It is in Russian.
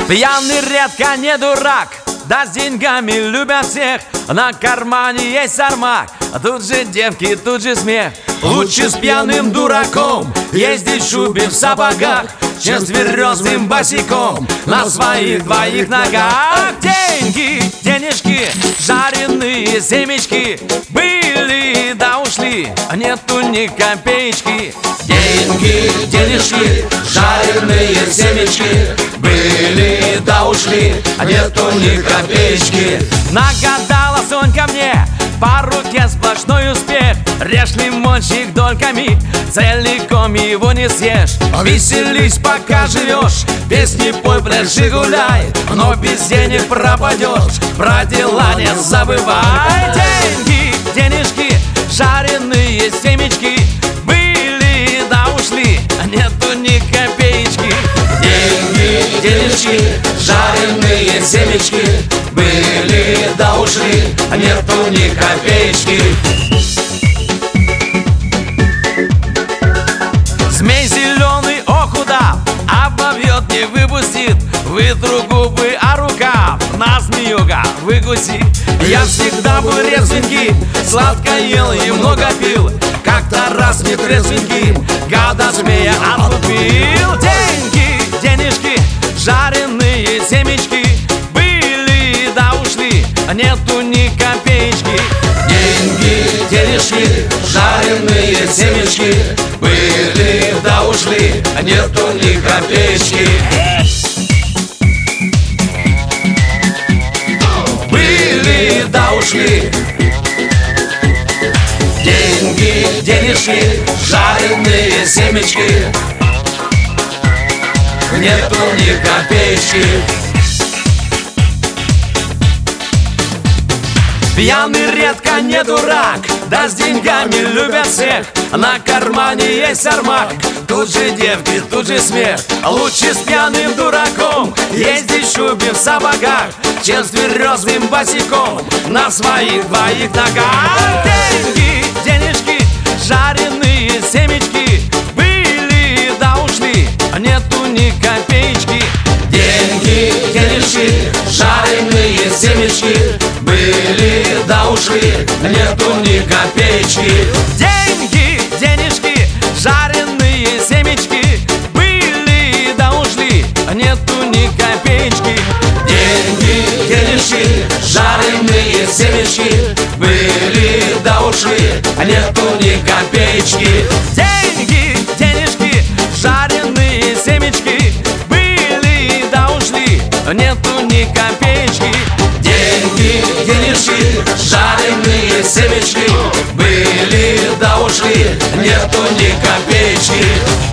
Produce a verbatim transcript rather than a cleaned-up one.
Пьяный редко не дурак, да с деньгами любят всех. На кармане есть армак, тут же девки, тут же смех. Лучше с пьяным дураком ездить в шубе в сапогах, чем с тверезым босиком на своих двоих ногах. Деньги, денежки, жареные семечки были да ушли, нету ни копеечки. Деньги, денежки, жареные семечки были да ушли, нету ни копеечки. Нагадала Сонька мне, по руке сплошной успех. Режь лимончик дольками, целиком его не съешь. Веселись, пока живешь, песни пой, пляши, гуляй, но без денег пропадешь, про дела не забывай. Деньги, денежки, жареные семечки были да ушли, нету ни копеечки. Деньги, денежки, жареные семечки были да ушли, нету ни копеечки. Змей зеленый, ох удав, обовьет, не выпустит. Вытру губы, а рукав на змеюга выкуси. Я всегда был резвенький, сладко ел и много пил. Как-то раз не трезвенький, гада змея отлупил. Деньги, денежки, жареные семечки были да ушли, нету ни копеечки. Деньги, денежки, жареные семечки были да ушли, нету ни копеечки. Были да ушли. Деньги, денежки, жареные семечки, нету ни копеечки. Пьяный редко не дурак, да с деньгами любят всех. На кармане есть армак, тут же девки, тут же смех. Лучше с пьяным дураком ездить в шубе в сапогах, чем с тверезым босиком на своих двоих ногах. Деньги, денежки, жареные семечки были да ушли, нету ни копеечки. Деньги, денежки, жареные семечки были да ушли, нету ни копеечки. Деньги, денежки, жареные семечки были да ушли, нету ни копеечки. Деньги, денежки, жареные семечки были да ушли, нету ни копеечки. Деньги, денежки, жареные семечки были да ушли, нету ни копеечки. Деньги, денежки, жареные семечки были да ушли, нету ни копеечки.